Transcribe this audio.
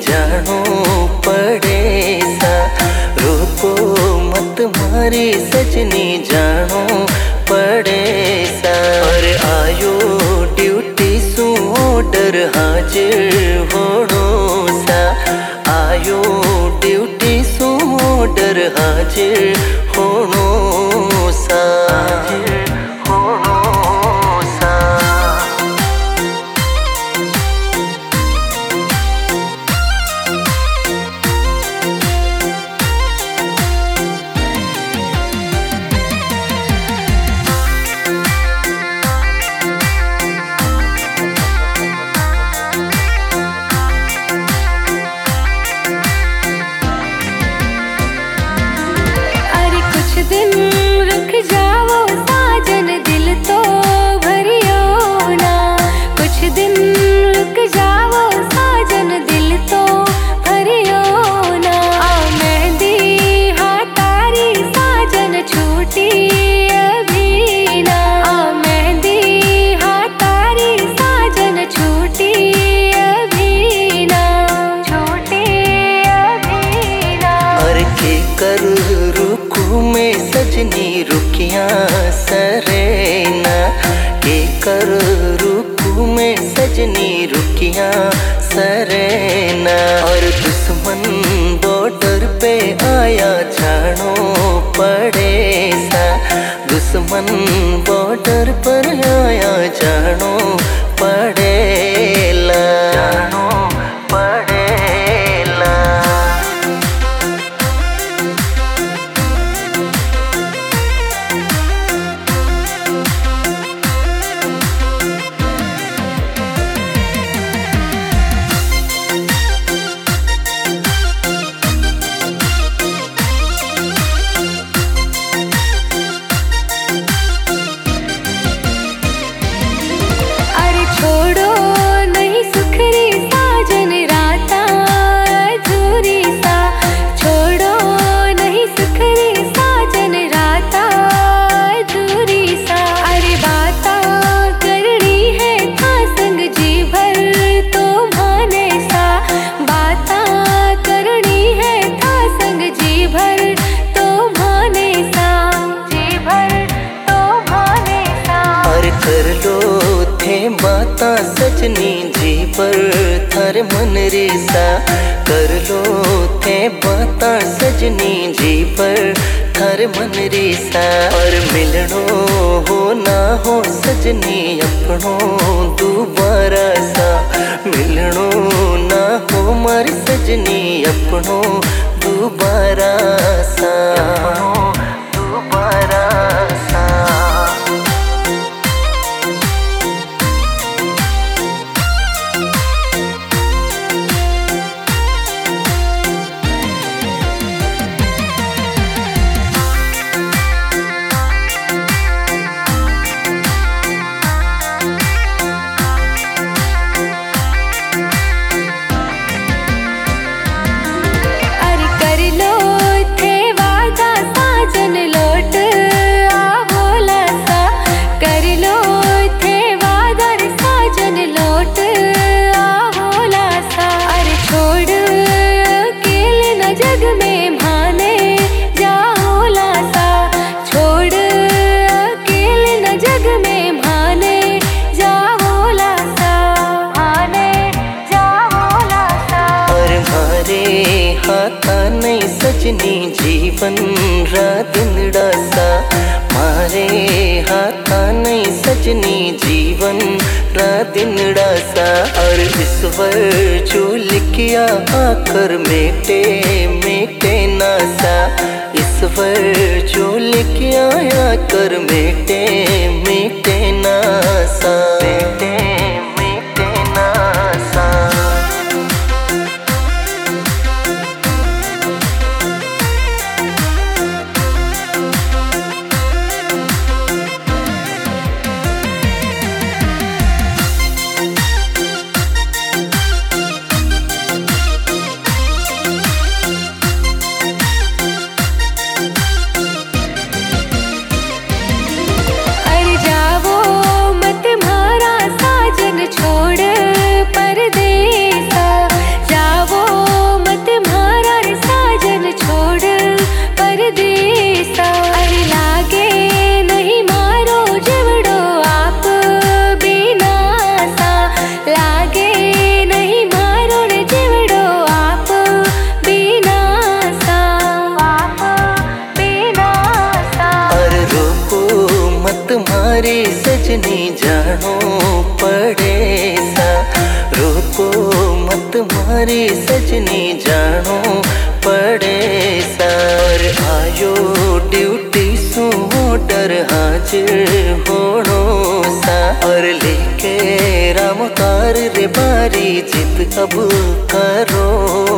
जानो पड़े सा, रोको मत मारी सजनी जानो पड़े सा। और आयो ड्यूटी सु ऑर्डर हाजिर होनो सा, आयो ड्यूटी सु ऑर्डर हाजिर होनो सा, होनो सा। दिन रुक जाओ साजन दिल तो भरियो ना, कुछ दिन रुक जाओ साजन दिल तो भरियो ना। आ मेहंदी हाँ तारी साजन छूटी अभी ना, आ मेहंदी हाँ तारी साजन छूटी अभी ना, छूटी अभी ना। और के कर रुकू में सजनी रुकिया सरेना, के कर रुकू में सजनी रुकिया सरेना। और दुश्मन बॉर्डर पे आया जानो पड़े सा, दुश्मन बॉर्डर पर आया जानो पड़ेला, जानो पड़ेला। छोड़ो नहीं सुखरी साजन राता अधूरी सा, छोड़ो नहीं सुखरी साजन राता अधूरी सा। अरे बाता करनी है था संग जी भर तो माने सा, बाता करनी है था संग जी भर तो माने सा, जी भर तो माने सा। और कर लो थे बाता सजनी जी पर थर मन रे सा, कर लो थे बाता सजनी जी पर थर मन रे सा। और मिलनो हो ना हो सजनी अपनो दोबारा सा, मिलनो ना हो मारी सजनी अपनो दोबारा सा, दोबारा सा। सजनी जीवन रा दिनड़ा सा, मारे हाथा नहीं सजनी जीवन रा दिनड़ा सा। और ईश्वर जो लिखिया आखर मेटे मेटे ना सा, ईश्वर जो लिखिया आखर मेटे मेटे ना सा, मेटे मेटे ना सा। अरे जाओ मत मारा सा सजनी जानो पड़े सा। रोको मत मारी सजनी जानो पड़े सार। आयो ड्यूटी सू डर हाजिर होनो सा। और लेके राम कार रे बारी जित अब करो